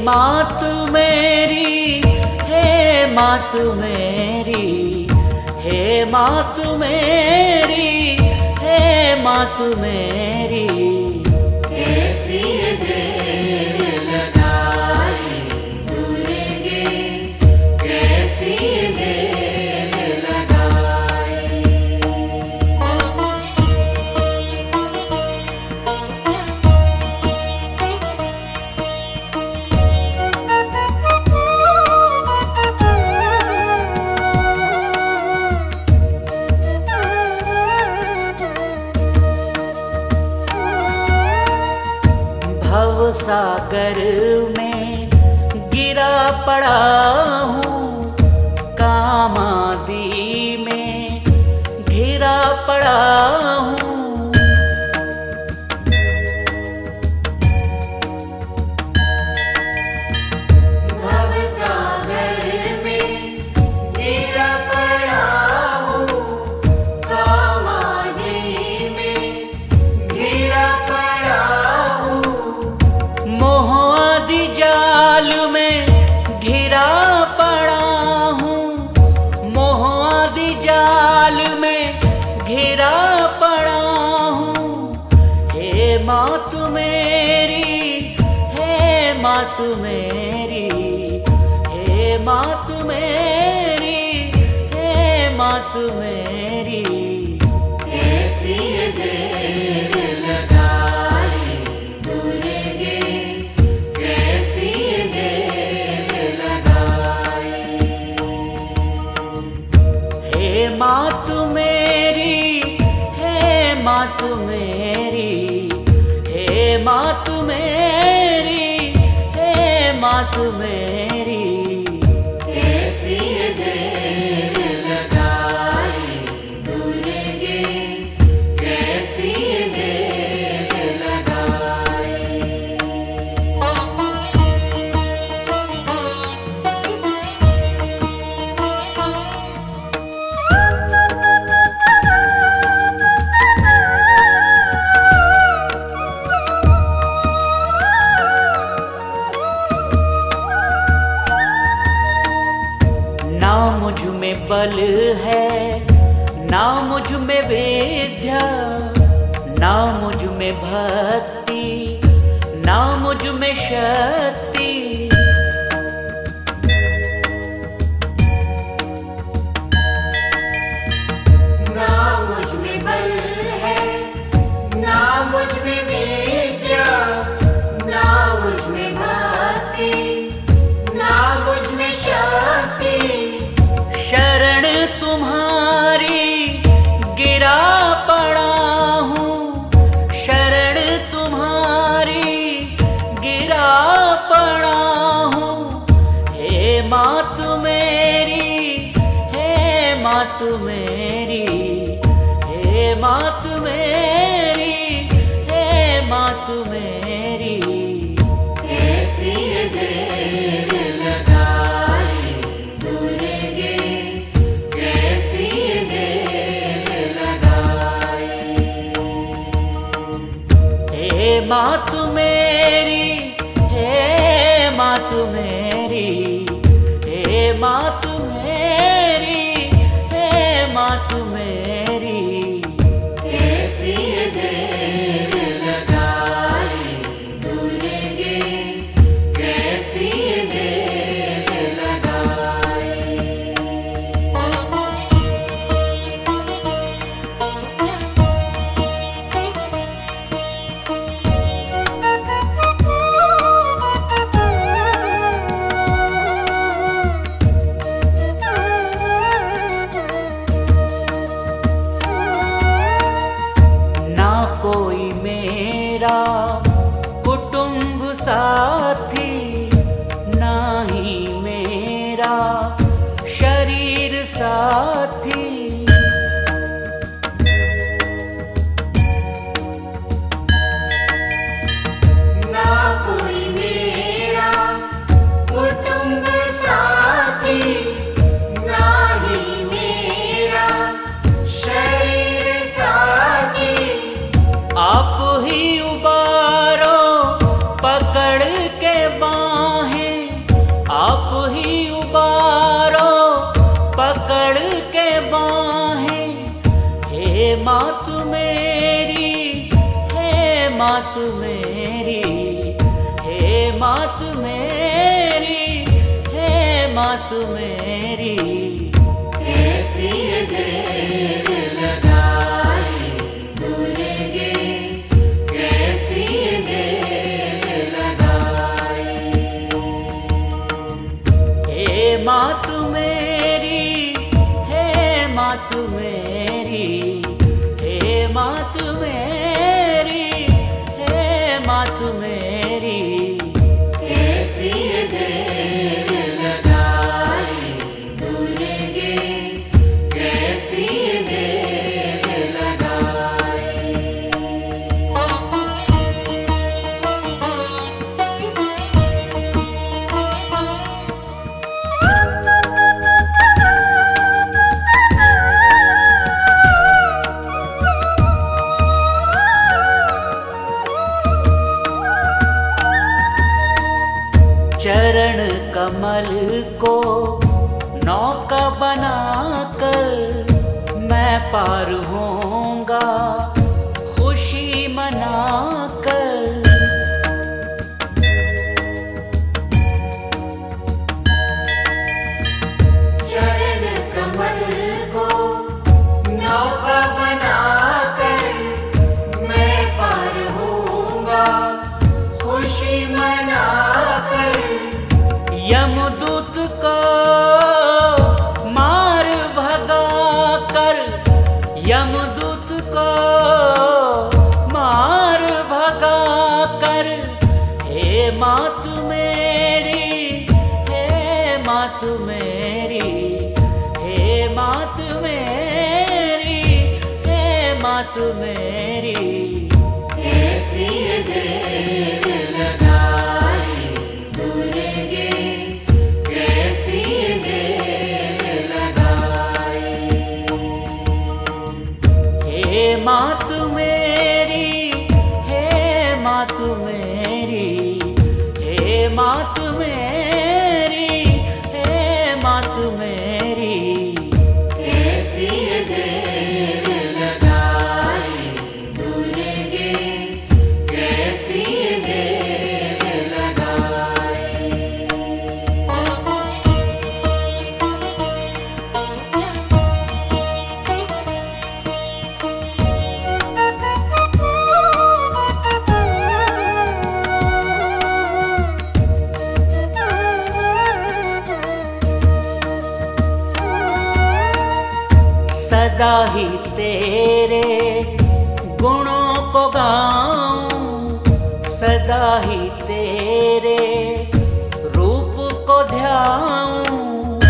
मात मेरी, हे मात मेरी, हे मात मेरी, हे मात मेरी। कैसी देर लगाई दुर्गे, कैसी देर लगाई। भव सागर में गिरा पड़ा हूँ, कामादि में घिरा पड़ा हूँ। भव सागर में गिरा पड़ा हूँ, कामादि में घिरा पड़ा हूँ। मोह आदि जाल में घिरा पड़ा हूँ, मोह आदि जाल में घिरा पड़ा हूँ। हे मात मेरी, हे मात मेरी, हे मात मेरी, हे मात मेरी। कैसी देर लगाई दुर्गे, कैसी देर लगाई। हे मात मेरी, हे मात मेरी, हे मात मेरी, हे मात मेरी। कैसी देर लगाई दुर्गे, कैसी देर लगाई। ना मुझ में बल है, ना मुझ में विद्या, ना मुझ में भक्ति, ना मुझ में शक्ति। ना मुझ में बल है, ना मुझ में विद्या, ना मुझ में भक्ति, ना मुझ में शक्ति। शरण तुम्हारी गिरा पड़ा हूँ, शरण तुम्हारी गिरा पड़ा हूँ। हे मात मेरी, हे मात मेरी, हे मात मेरी, हे मात मेरी। कैसी देर लगाई दुर्गे, कैसी देर लगाई। हे मात मेरी, हे मात मेरी, हे मात मेरी, हे मात मेरी। कैसी देर लगाई दुर्गे, कैसी देर लगाई। ना कोई मेरा कुटुंब साथी, ना ही मेरा शरीर साथी। ना कोई मेरा कुटुंब साथी, ना ही मेरा शरीर साथी। आप ही उबारो पकड़ के बाहें, मात मेरी, हे मात मेरी, हे मात मेरी, हे मात मेरी। कैसी देर लगाई दुर्गे, कैसी देर लगाई। हे मात मेरी, हे मात मेरी, हे मात मेरी, हे मात मेरी। कैसी देर लगाई दुर्गे, कैसी देर लगाई। चरण कमल को नौका बनाकर मैं पार होऊंगा खुशी मनाकर। चरण कमल को नौका बनाकर मैं पार होऊंगा खुशी मनाकर। यमदूत को मार भगा कर, यमदूत को मार भगा कर। हे मात मेरी, हे मात मेरी, हे मात मेरी, हे मात मेरी। कैसी देर लगाई दुर्गे, कैसी देर लगाई। हे मात मेरी, हे मात मेरी, हे मात मेरी, हे मात मेरी। कैसी देर लगाई दुर्गे, कैसी देर लगाई। सदा ही तेरे गुणों को गाऊं, सदा ही तेरे रूप को ध्याऊं।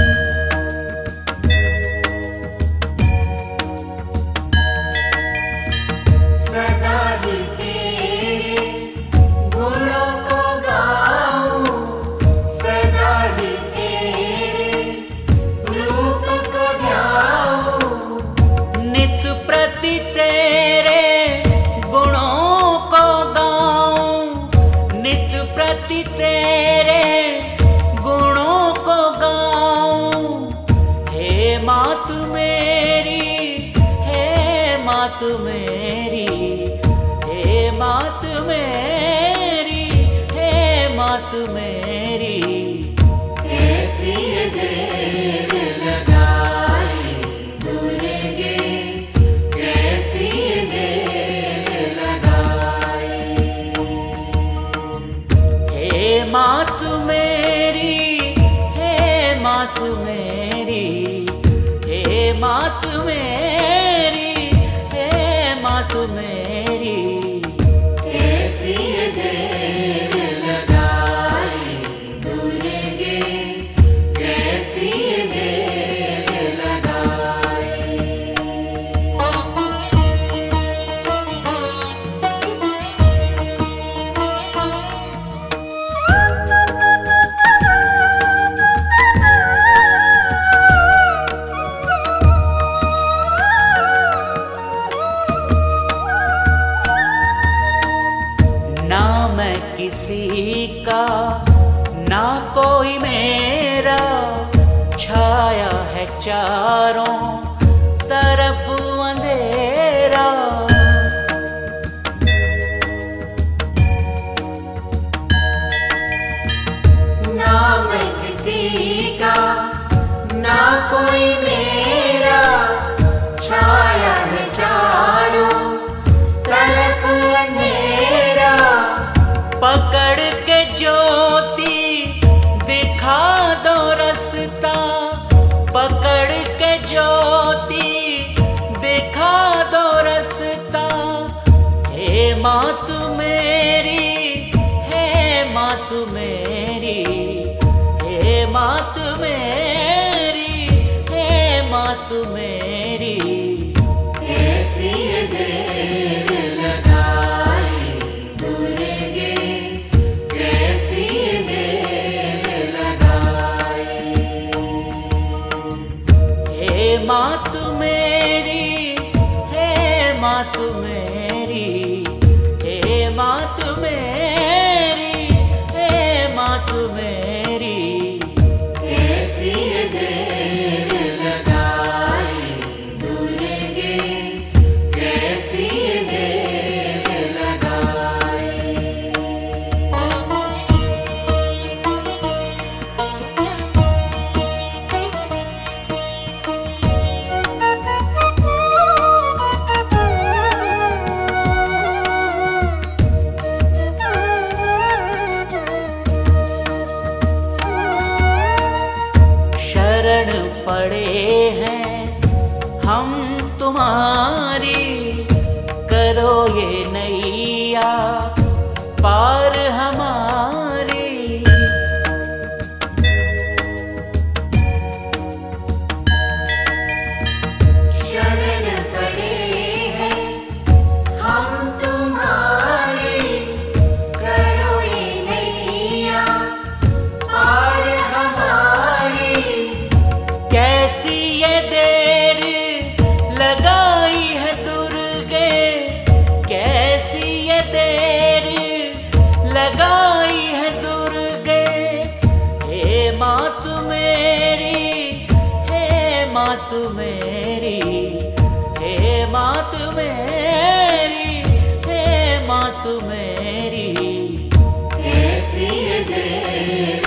सदा ही तेरे गुणों को गाऊं, सदा ही तेरे रूप को ध्याऊं। नित प्रति तेरे गुणों को गाऊं, नित प्रति तेरे गुणों को गाऊं। हे मात मेरी, हे मात मेरी, हे मात मेरी, हे मात मेरी। कैसी देर लगाई दुर्गे, कैसी देर लगाई। हे मात मेरी, हे मात मेरी, हे मात मेरी, हे मात मेरी। कैसी देर लगाई दुर्गे, कैसी देर लगाई। ना मैं किसी का, ना कोई मेरा, छाया है चारों तरफ अंधेरा। मातु मेरी, कैसी ये देर लगाई दुर्गे, कैसी ये देर लगाई। हे मातु मेरी, हे मातु मेरी, हे मातु मेरी, हे मातु मेरी, कैसी ये देर लगाई दुर्गे, कैसी ये देर लगाई। शरण पड़े हैं हम तुम्हारी, करो ये नैया पार हमारी। शरण पड़े हैं हम तुम्हारी, करो ये नैया पार हमारी। कैसी ये देर लगाई है दुर्गे, कैसी ये देर लगाई है दुर्गे। हे मातु मेरी, हे मातु मेरी, हे मातु मेरी, हे मातु मेरी, कैसी ये देर